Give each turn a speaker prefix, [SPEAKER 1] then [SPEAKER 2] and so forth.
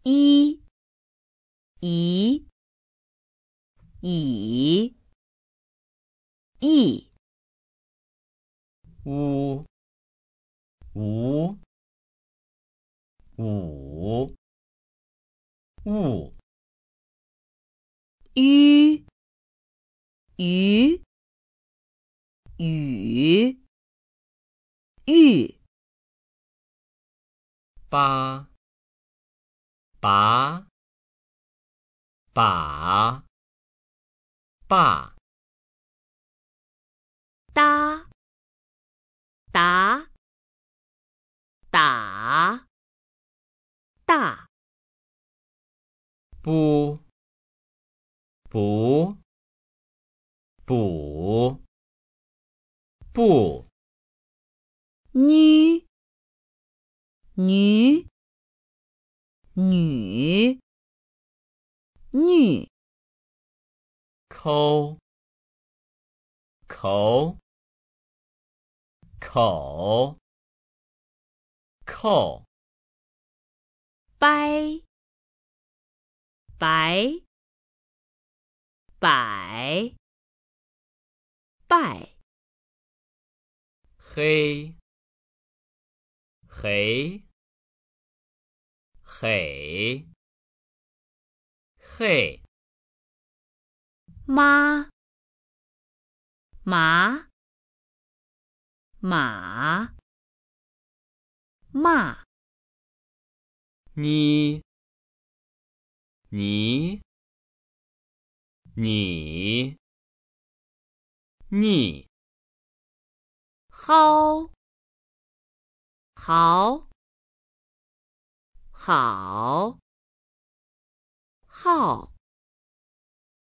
[SPEAKER 1] 一、以、以、意、
[SPEAKER 2] 乌、无、五、物、
[SPEAKER 1] 吁、鱼、雨、玉、
[SPEAKER 2] 八、拔、把、坝、
[SPEAKER 1] 搭、达、打、大、
[SPEAKER 2] 不、补、补、不、
[SPEAKER 1] 女、女、女、女、
[SPEAKER 2] 抠、口、口、扣、
[SPEAKER 1] 掰、白、百、拜、
[SPEAKER 2] 黑、黑、嘿、嘿、
[SPEAKER 1] 妈、麻、马、骂、
[SPEAKER 2] 你、你、你、你、
[SPEAKER 1] 蒿、好、好、好。